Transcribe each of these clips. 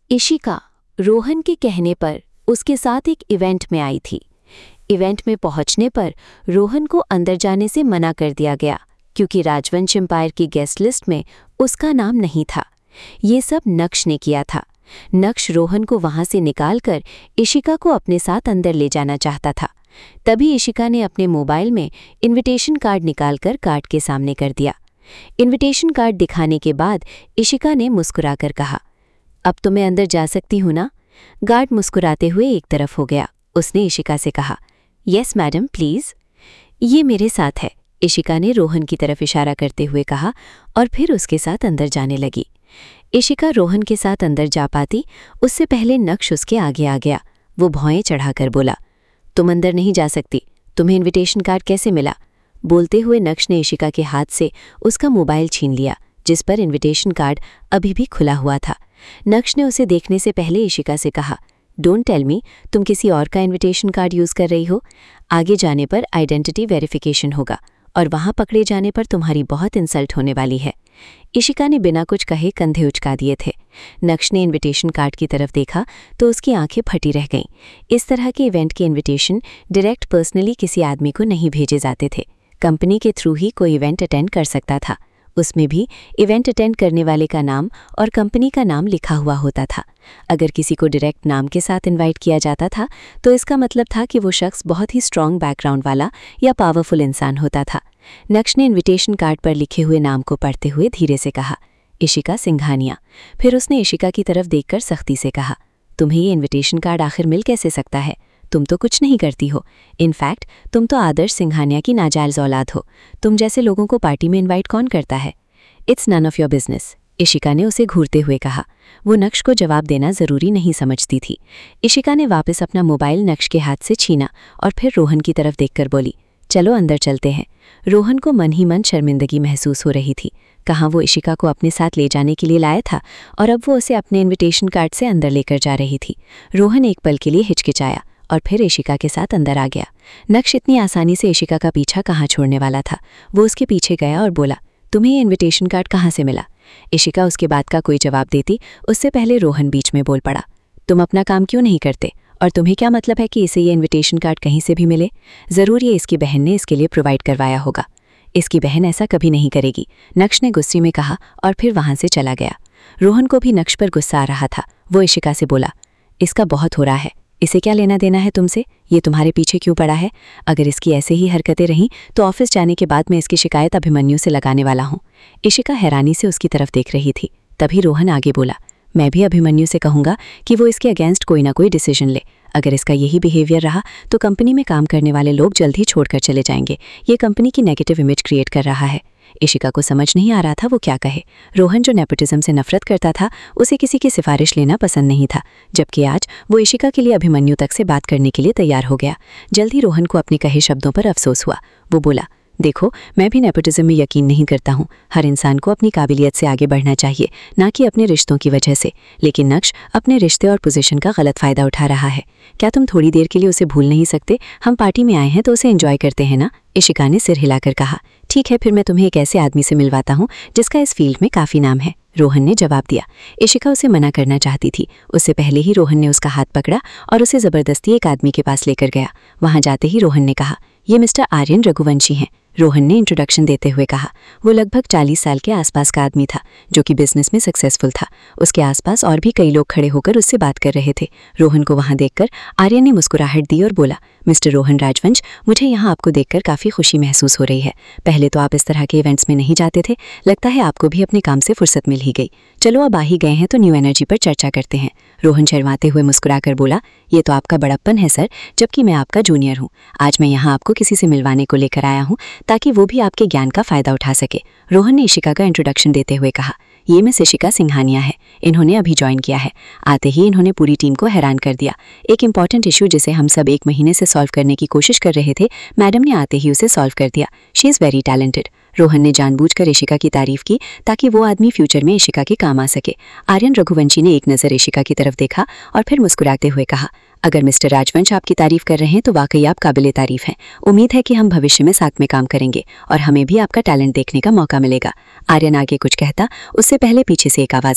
इशिका रोहन के कहने पर उसके साथ एक इवेंट में आई थी। इवेंट में पहुंचने पर रोहन को अंदर जाने से मना कर दिया गया क्योंकि राजवंश एम्पायर की गेस्ट लिस्ट में उसका नाम नहीं था। ये सब नक्श ने किया था। नक्श रोहन को वहां से निकालकर इशिका को अपने साथ अंदर ले जाना चाहता था। तभी इशिका ने अपने मोबाइल में इनविटेशन कार्ड निकालकर गार्ड के सामने कर दिया। इनविटेशन कार्ड दिखाने के बाद इशिका ने मुस्कुराकर कहा, अब तो मैं अंदर जा सकती हूं ना? गार्ड मुस्कुराते हुए एक तरफ हो गया। उसने इशिका से कहा, यस मैडम प्लीज। ये मेरे साथ है, इशिका ने रोहन की तरफ इशारा करते हुए कहा और फिर उसके साथ अंदर जाने लगी। इशिका रोहन के साथ अंदर जा पाती उससे पहले नक्श उसके आगे आ गया। वो भौएं चढ़ाकर बोला, तुम अंदर नहीं जा सकती, तुम्हें इनविटेशन कार्ड कैसे मिला? बोलते हुए नक्श ने इशिका के हाथ से उसका मोबाइल छीन लिया जिस पर इनविटेशन कार्ड अभी भी खुला हुआ था। नक्श ने उसे देखने से पहले इशिका से कहा, डोंट टेल मी तुम किसी और का इनविटेशन कार्ड यूज कर रही हो। आगे जाने पर आइडेंटिटी वेरिफिकेशन होगा और वहां पकड़े जाने पर तुम्हारी बहुत इंसल्ट होने वाली है। इशिका ने बिना कुछ कहे कंधे उचका दिए थे। नक्श ने इनविटेशन कार्ड की तरफ देखा तो उसकी आंखें फटी रह गईं। इस तरह के इवेंट के इनविटेशन डायरेक्ट पर्सनली किसी आदमी को नहीं भेजे जाते थे। कंपनी के थ्रू ही कोई इवेंट अटेंड कर सकता था। उसमें भी इवेंट अटेंड करने वाले का नाम और कंपनी का नाम लिखा हुआ होता था। अगर किसी को डायरेक्ट नाम के साथ इनवाइट किया जाता था तो इसका मतलब था कि वो शख्स बहुत ही स्ट्रॉन्ग बैकग्राउंड वाला या पावरफुल इंसान होता था। नक्श ने इनविटेशन कार्ड पर लिखे हुए नाम को पढ़ते हुए धीरे से कहा, इशिका सिंघानिया। फिर उसने इशिका की तरफ देखकर सख्ती से कहा, तुम्हें ये इनविटेशन कार्ड आखिर मिल कैसे सकता है? तुम तो कुछ नहीं करती हो। इनफैक्ट तुम तो आदर्श सिंघानिया की नाजायज औलाद हो। तुम जैसे लोगों को पार्टी में इनवाइट कौन करता है? It's none of your business, Ishika ने उसे घूरते हुए कहा। वो नक्श को जवाब देना जरूरी नहीं समझती थी। इशिका ने वापस अपना मोबाइल नक्श के हाथ से छीना और फिर रोहन की तरफ देखकर बोली, चलो अंदर चलते हैं। रोहन को मन ही मन शर्मिंदगी महसूस हो रही थी। कहाँ वो इशिका को अपने साथ ले जाने के लिए लाया था और अब वो उसे अपने इनविटेशन कार्ड से अंदर लेकर जा रही थी। रोहन एक पल के लिए हिचकिचाया और फिर इशिका के साथ अंदर आ गया। नक्श इतनी आसानी से इशिका का पीछा कहाँ छोड़ने वाला था। वो उसके पीछे गया और बोला, तुम्हें ये इनविटेशन कार्ड कहाँ से मिला? इशिका उसके बात का कोई जवाब देती उससे पहले रोहन बीच में बोल पड़ा, तुम अपना काम क्यों नहीं करते? और तुम्हें क्या मतलब है कि इसे ये इनविटेशन कार्ड कहीं से भी मिले? ज़रूर ये इसकी बहन ने इसके लिए प्रोवाइड करवाया होगा। इसकी बहन ऐसा कभी नहीं करेगी, नक्श ने गुस्से में कहा और फिर वहां से चला गया। रोहन को भी नक्श पर गुस्सा आ रहा था। वो इशिका से बोला, इसका बहुत हो रहा है, इसे क्या लेना देना है तुमसे? ये तुम्हारे पीछे क्यों पड़ा है? अगर इसकी ऐसे ही हरकतें रहीं तो ऑफिस जाने के बाद मैं इसकी शिकायत अभिमन्यु से लगाने वाला हूँ। इशिका हैरानी से उसकी तरफ देख रही थी। तभी रोहन आगे बोला, मैं भी अभिमन्यु से कहूँगा कि वो इसके अगेंस्ट कोई ना कोई डिसीजन ले। अगर इसका यही बिहेवियर रहा तो कंपनी में काम करने वाले लोग जल्द ही छोड़कर चले जाएंगे। ये कंपनी की नेगेटिव इमेज क्रिएट कर रहा है। इशिका को समझ नहीं आ रहा था वो क्या कहे। रोहन जो नेपोटिज्म से नफरत करता था उसे किसी की सिफारिश लेना पसंद नहीं था, जबकि आज वो इशिका के लिए अभिमन्यु तक से बात करने के लिए तैयार हो गया। जल्द ही रोहन को अपने कहे शब्दों पर अफसोस हुआ। वो बोला, देखो मैं भी नेपोटिज्म में यकीन नहीं करता हूँ। हर इंसान को अपनी काबिलियत से आगे बढ़ना चाहिए, ना कि अपने रिश्तों की वजह से। लेकिन नक्श अपने रिश्ते और पोजीशन का गलत फ़ायदा उठा रहा है। क्या तुम थोड़ी देर के लिए उसे भूल नहीं सकते? हम पार्टी में आए हैं तो उसे एंजॉय करते हैं ना? इशिका ने सिर हिलाकर कहा, ठीक है, फिर मैं तुम्हें एक ऐसे आदमी से मिलवाता हूँ जिसका इस फील्ड में काफ़ी नाम है। रोहन ने जवाब दिया। इशिका उसे मना करना चाहती थी। उससे पहले ही रोहन ने उसका हाथ पकड़ा और उसे ज़बरदस्ती एक आदमी के पास लेकर गया। वहाँ जाते ही रोहन ने कहा, ये मिस्टर आर्यन रघुवंशी हैं। रोहन ने इंट्रोडक्शन देते हुए कहा। वो लगभग 40 साल के आसपास का आदमी था जो कि बिजनेस में सक्सेसफुल था। उसके आसपास और भी कई लोग खड़े होकर उससे बात कर रहे थे। रोहन को वहां देखकर आर्यन ने मुस्कुराहट दी और बोला, मिस्टर रोहन राजवंश, मुझे यहाँ आपको देखकर काफ़ी खुशी महसूस हो रही है। पहले तो आप इस तरह के इवेंट्स में नहीं जाते थे, लगता है आपको भी अपने काम से फुर्सत मिल ही गई। चलो अब आ ही गए हैं तो न्यू एनर्जी पर चर्चा करते हैं। रोहन शर्माते हुए मुस्कुराकर बोला, ये तो आपका बड़प्पन है सर, जबकि मैं आपका जूनियर हूँ। आज मैं यहाँ आपको किसी से मिलवाने को लेकर आया हूँ ताकि वो भी आपके ज्ञान का फायदा उठा सके। रोहन ने इशिका का इंट्रोडक्शन देते हुए कहा, ये मिस इशिका सिंघानिया है। इन्होंने अभी ज्वाइन किया है। आते ही इन्होंने पूरी टीम को हैरान कर दिया। एक इंपॉर्टेंट इशू जिसे हम सब 1 महीने से सॉल्व करने की कोशिश कर रहे थे, मैडम ने आते ही उसे सॉल्व कर दिया। She is very talented. Rohan ने जानबूझकर इशिका की तारीफ की ताकि वो आदमी फ्यूचर में इशिका के काम आ सके। आर्यन रघुवंशी ने एक नज़र इशिका की तरफ देखा और फिर मुस्कुराते हुए कहा, अगर मिस्टर राजवंश आपकी तारीफ कर रहे हैं तो वाकई आप काबिले तारीफ हैं। उम्मीद है कि हम भविष्य में साथ में काम करेंगे और हमें भी आपका टैलेंट देखने का मौका मिलेगा। आर्यन आगे कुछ कहता उससे पहले पीछे से एक आवाज़ आई।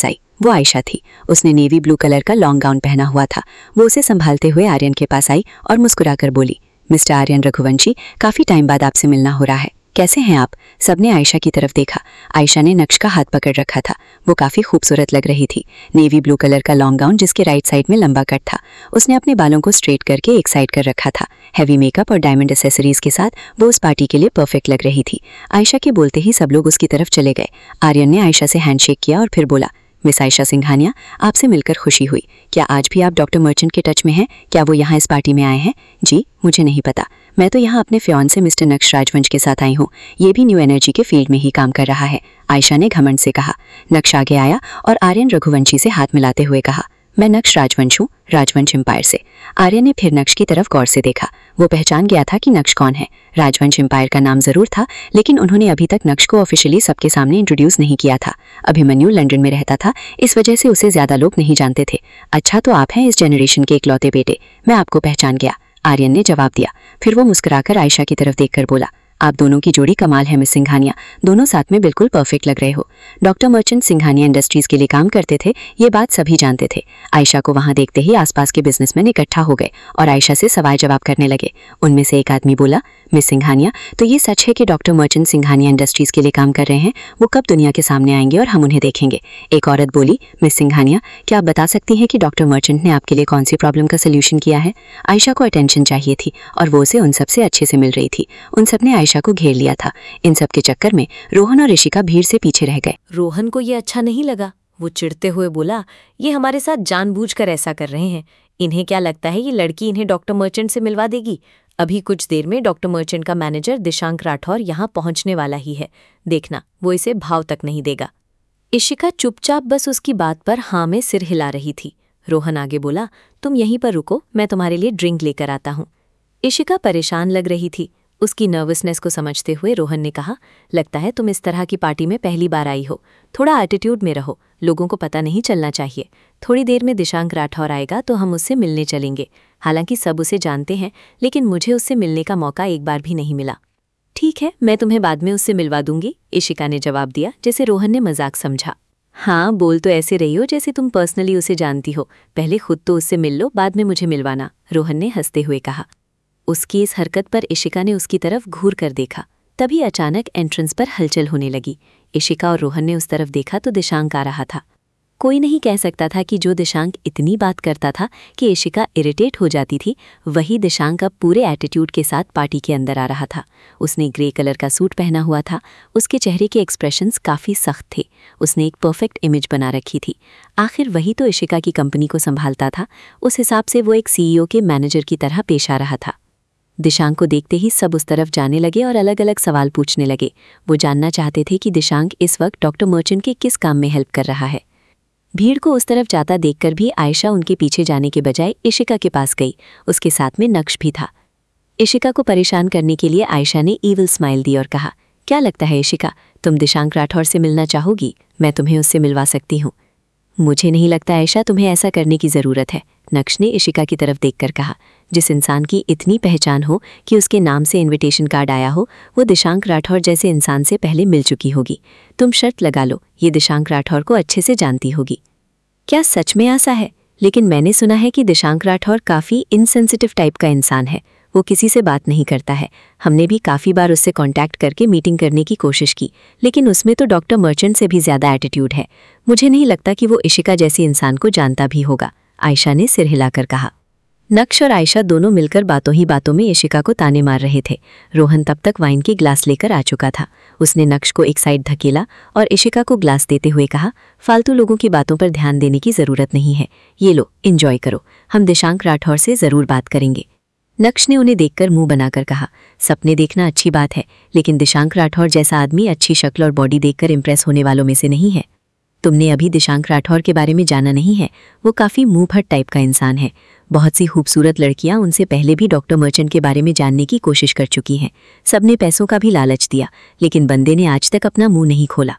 वो आयशा थी। उसने नेवी ब्लू कलर का लॉन्ग गाउन पहना हुआ था। वो उसे संभालते हुए आर्यन के पास आई और मुस्कुराकर बोली, मिस्टर आर्यन रघुवंशी, काफ़ी टाइम बाद आपसे मिलना हो रहा है, कैसे हैं आप? सबने आयशा की तरफ देखा। आयशा ने नक्श का हाथ पकड़ रखा था। वो काफ़ी खूबसूरत लग रही थी। नेवी ब्लू कलर का लॉन्ग गाउन जिसके राइट साइड में लंबा कट था। उसने अपने बालों को स्ट्रेट करके एक साइड कर रखा था। हैवी मेकअप और डायमंड एसेसरीज के साथ वो उस पार्टी के लिए परफेक्ट लग रही थी। आयशा के बोलते ही सब लोग उसकी तरफ चले गए। आर्यन ने आयशा से हैंडशेक किया और फिर बोला, मिस आयशा सिंघानिया, आपसे मिलकर खुशी हुई। क्या आज भी आप डॉक्टर मर्चेंट के टच में हैं? क्या वो यहाँ इस पार्टी में आए हैं? जी, मुझे नहीं पता। मैं तो यहाँ अपने फियांसे मिस्टर नक्श राजवंश के साथ आई हूँ। ये भी न्यू एनर्जी के फील्ड में ही काम कर रहा है, आयशा ने घमंड से कहा। नक्श आगे आया और आर्यन रघुवंशी से हाथ मिलाते हुए कहा, मैं नक्श राजवंश हूँ, राजवंश एम्पायर से। आर्यन ने फिर नक्श की तरफ गौर से देखा। वो पहचान गया था कि नक्श कौन है। राजवंश एम्पायर का नाम जरूर था, लेकिन उन्होंने अभी तक नक्श को ऑफिशियली सबके सामने इंट्रोड्यूस नहीं किया था। अभिमन्यु लंदन में रहता था, इस वजह से उसे ज्यादा लोग नहीं जानते थे। अच्छा, तो आप हैं इस जनरेशन के इकलौते बेटे, मैं आपको पहचान गया, आर्यन ने जवाब दिया। फिर वो मुस्कुराकर आयशा की तरफ देखकर बोला, आप दोनों की जोड़ी कमाल है मिस सिंघानिया, दोनों साथ में बिल्कुल परफेक्ट लग रहे हो। डॉक्टर मर्चेंट सिंघानिया इंडस्ट्रीज के लिए काम करते थे, ये बात सभी जानते थे। आयशा को वहां देखते ही आसपास के बिजनेसमैन इकट्ठा हो गए और आयशा से सवाल जवाब करने लगे। उनमें से एक आदमी बोला, मिस सिंघानिया, तो ये सच है कि डॉक्टर मर्चेंट सिंघानिया इंडस्ट्रीज के लिए काम कर रहे हैं? वो कब दुनिया के सामने आएंगे और हम उन्हें देखेंगे? एक औरत बोली, मिस सिंघानिया, क्या आप बता सकती हैं कि डॉक्टर मर्चेंट ने आपके लिए कौन सी प्रॉब्लम का सोल्यूशन किया है? आयशा को अटेंशन चाहिए थी और वो उसे उन सबसे अच्छे से मिल रही थी। उन सब ने आयशा को घेर लिया था। इन सब के चक्कर में रोहन और ऋषिका भीड़ से पीछे रह गए। रोहन को ये अच्छा नहीं लगा। वो चिढ़ते हुए बोला, ये हमारे साथ जानबूझकर ऐसा कर रहे हैं। इन्हें क्या लगता है ये लड़की इन्हें डॉक्टर मर्चेंट से मिलवा देगी? अभी कुछ देर में डॉक्टर मर्चेंट का मैनेजर दिशांक राठौर यहाँ पहुंचने वाला ही है। देखना, वो इसे भाव तक नहीं देगा। इशिका चुपचाप बस उसकी बात पर हाँ में सिर हिला रही थी। रोहन आगे बोला, तुम यहीं पर रुको, मैं तुम्हारे लिए ड्रिंक लेकर आता हूँ। इशिका परेशान लग रही थी। उसकी नर्वसनेस को समझते हुए रोहन ने कहा, लगता है तुम इस तरह की पार्टी में पहली बार आई हो। थोड़ा एटीट्यूड में रहो, लोगों को पता नहीं चलना चाहिए। थोड़ी देर में दिशांक राठौर आएगा तो हम उससे मिलने चलेंगे। हालांकि सब उसे जानते हैं, लेकिन मुझे उससे मिलने का मौका एक बार भी नहीं मिला। ठीक है, मैं तुम्हें बाद में उससे मिलवा दूंगी, इशिका ने जवाब दिया, जैसे रोहन ने मजाक समझा। हाँ, बोल तो ऐसे रही हो जैसे तुम पर्सनली उसे जानती हो। पहले खुद तो उससे मिल लो, बाद में मुझे मिलवाना, रोहन ने हंसते हुए कहा। उसकी इस हरकत पर इशिका ने उसकी तरफ घूर कर देखा। तभी अचानक एंट्रेंस पर हलचल होने लगी। इशिका और रोहन ने उस तरफ देखा तो दिशांक आ रहा था। कोई नहीं कह सकता था कि जो दिशांक इतनी बात करता था कि इशिका इरिटेट हो जाती थी, वही दिशांक अब पूरे एटीट्यूड के साथ पार्टी के अंदर आ रहा था। उसने ग्रे कलर का सूट पहना हुआ था। उसके चेहरे के एक्सप्रेशंस काफ़ी सख्त थे। उसने एक परफेक्ट इमेज बना रखी थी। आखिर वही तो इशिका की कंपनी को संभालता था। उस हिसाब से वो एक CEO के मैनेजर की तरह पेश आ रहा था। दिशांक को देखते ही सब उस तरफ जाने लगे और अलग अलग सवाल पूछने लगे। वो जानना चाहते थे कि दिशांक इस वक्त डॉक्टर मर्चेंट के किस काम में हेल्प कर रहा है। भीड़ को उस तरफ जाता देखकर भी आयशा उनके पीछे जाने के बजाय इशिका के पास गई। उसके साथ में नक्श भी था। इशिका को परेशान करने के लिए आयशा ने ईविल स्माइल दी और कहा, क्या लगता है इशिका, तुम दिशांक राठौर से मिलना चाहोगी? मैं तुम्हें उससे मिलवा सकती हूँ। मुझे नहीं लगता आयशा, तुम्हें ऐसा करने की ज़रूरत है, नक्श ने इशिका की तरफ देखकर कहा। जिस इंसान की इतनी पहचान हो कि उसके नाम से इनविटेशन कार्ड आया हो, वो दिशांक राठौर जैसे इंसान से पहले मिल चुकी होगी। तुम शर्त लगा लो, ये दिशांक राठौर को अच्छे से जानती होगी। क्या सच में ऐसा है? लेकिन मैंने सुना है कि दिशांक राठौर काफ़ी इनसेंसिटिव टाइप का इंसान है। वो किसी से बात नहीं करता है। हमने भी काफ़ी बार उससे कांटेक्ट करके मीटिंग करने की कोशिश की, लेकिन उसमें तो डॉक्टर मर्चेंट से भी ज़्यादा एटीट्यूड है। मुझे नहीं लगता कि वो इशिका जैसी इंसान को जानता भी होगा, आयशा ने सिर हिलाकर कहा। नक्श और आयशा दोनों मिलकर बातों ही बातों में इशिका को ताने मार रहे थे। रोहन तब तक वाइन की ग्लास लेकर आ चुका था। उसने नक्श को एक साइड धकेला और इशिका को ग्लास देते हुए कहा, फालतू लोगों की बातों पर ध्यान देने की ज़रूरत नहीं है। ये लो, एंजॉय करो, हम दिशांक राठौर से ज़रूर बात करेंगे। नक्श ने उन्हें देखकर मुंह बनाकर कहा, सपने देखना अच्छी बात है, लेकिन दिशांक राठौर जैसा आदमी अच्छी शक्ल और बॉडी देखकर इम्प्रेस होने वालों में से नहीं है। तुमने अभी दिशांक राठौर के बारे में जाना नहीं है। वो काफ़ी मुंहफट टाइप का इंसान है। बहुत सी खूबसूरत लड़कियां उनसे पहले भी डॉक्टर मर्चेंट के बारे में जानने की कोशिश कर चुकी हैं। सबने पैसों का भी लालच दिया, लेकिन बंदे ने आज तक अपना मुंह नहीं खोला।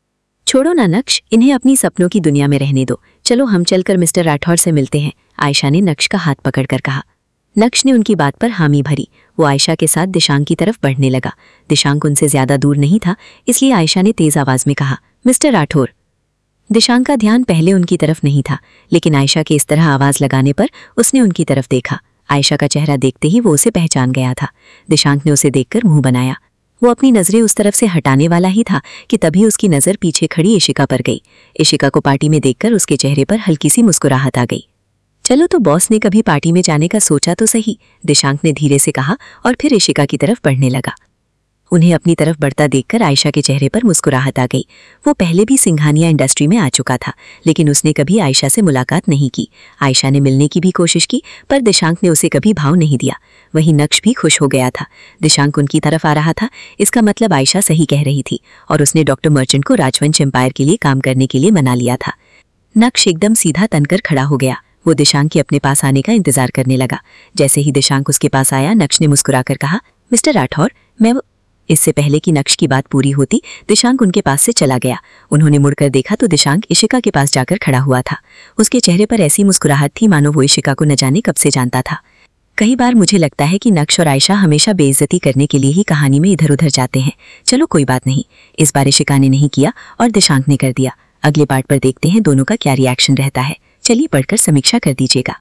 छोड़ो ना नक्श, इन्हें अपनी सपनों की दुनिया में रहने दो। चलो हम चलकर मिस्टर राठौर से मिलते हैं, आयशा ने नक्श का हाथ पकड़कर कहा। नक्श ने उनकी बात पर हामी भरी। वो आयशा के साथ दिशांक की तरफ बढ़ने लगा। दिशांक उनसे ज्यादा दूर नहीं था, इसलिए आयशा ने तेज आवाज में कहा, मिस्टर राठौर। दिशांक का ध्यान पहले उनकी तरफ नहीं था, लेकिन आयशा के इस तरह आवाज लगाने पर उसने उनकी तरफ देखा। आयशा का चेहरा देखते ही वो उसे पहचान गया था। दिशांक ने उसे देखकर मुंह बनाया। वो अपनी नजरें उस तरफ से हटाने वाला ही था कि तभी उसकी नजर पीछे खड़ी इशिका पर गई। इशिका को पार्टी में देखकर उसके चेहरे पर हल्की सी मुस्कुराहट आ गई। चलो तो बॉस ने कभी पार्टी में जाने का सोचा तो सही, दिशांक ने धीरे से कहा और फिर इशिका की तरफ बढ़ने लगा। उन्हें अपनी तरफ बढ़ता देखकर आयशा के चेहरे पर मुस्कुराहट आ गई। वो पहले भी सिंघानिया इंडस्ट्री में आ चुका था, लेकिन उसने कभी आयशा से मुलाकात नहीं की। आयशा ने मिलने की भी कोशिश की, पर दिशांक ने उसे कभी भाव नहीं दिया। वहीं नक्श भी खुश हो गया था। दिशांक उनकी तरफ आ रहा था, इसका मतलब आयशा सही कह रही थी और उसने डॉक्टर मर्चेंट को राजवंश एम्पायर के लिए काम करने के लिए मना लिया था। नक्श एकदम सीधा तनकर खड़ा हो गया। वो दिशांक के अपने पास आने का इंतजार करने लगा। जैसे ही दिशांक उसके पास आया, नक्श ने मुस्कुराकर कहा, मिस्टर राठौर, मैं इससे पहले कि नक्श की बात पूरी होती, दिशांक उनके पास से चला गया। उन्होंने मुड़कर देखा तो दिशांक इशिका के पास जाकर खड़ा हुआ था। उसके चेहरे पर ऐसी मुस्कुराहट थी मानो वो इशिका को न जाने कब से जानता था। कई बार मुझे लगता है कि नक्श और आयशा हमेशा बेइज्जती करने के लिए ही कहानी में इधर उधर जाते हैं। चलो कोई बात नहीं, इस बार इशिका ने नहीं किया और दिशांक ने कर दिया। अगले पार्ट पर देखते हैं दोनों का क्या रिएक्शन रहता है। चलिए पढ़कर समीक्षा कर दीजिएगा।